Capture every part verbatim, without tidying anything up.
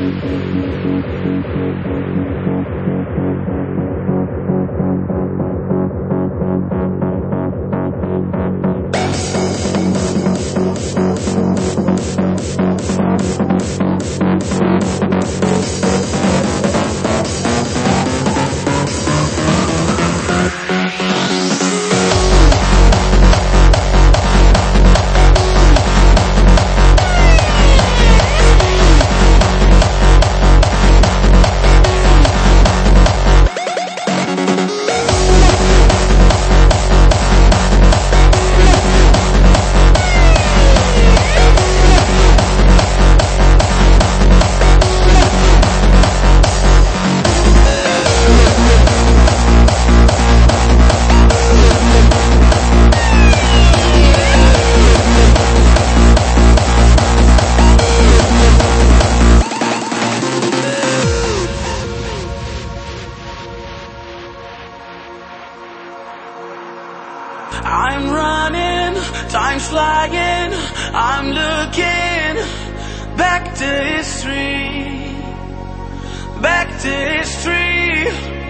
I'm running, time's flying, I'm looking back to history, back to history.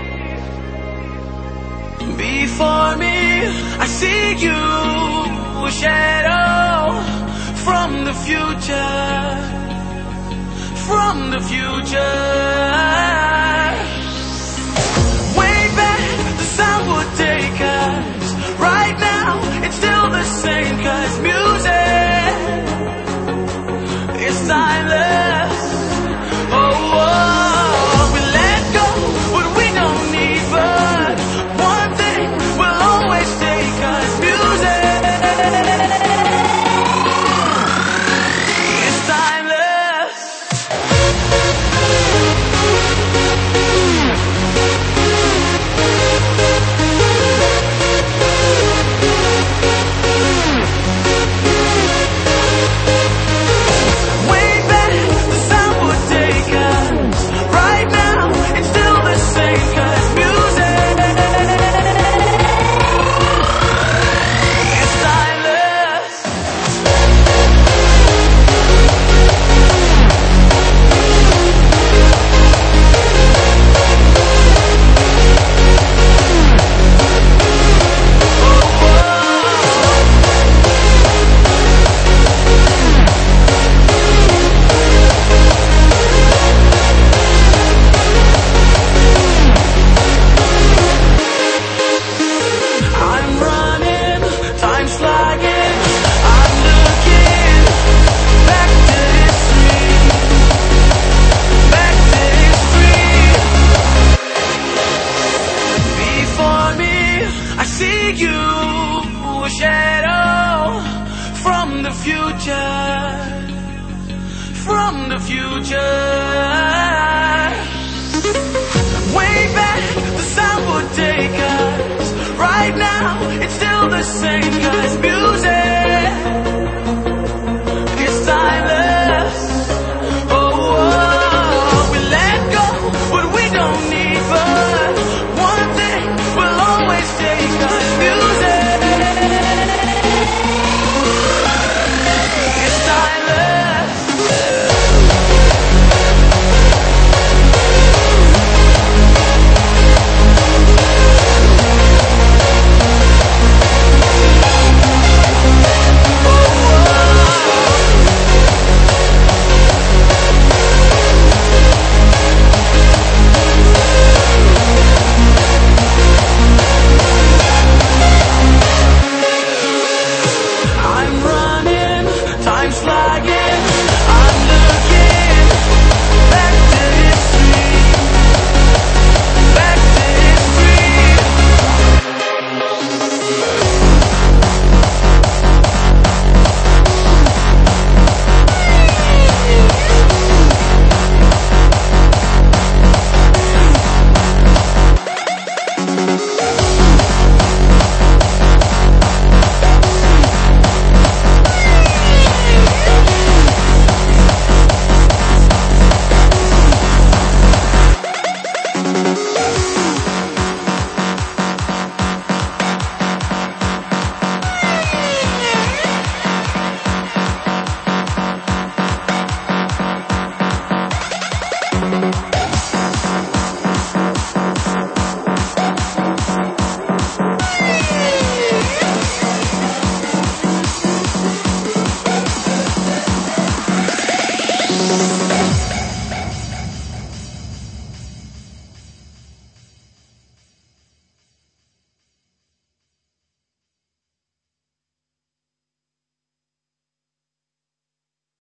Before me, I see you, a shadow from the future, from the future. Way back, the sound would take us. Right now, it's still the same, 'cause music is timeless. Oh, oh, we let go what we don't need, but one thing will always stay, 'cause music is timeless. You, a shadow from the future, from the future. Way back, the sound would take us. Right now, it's still the same, 'cause music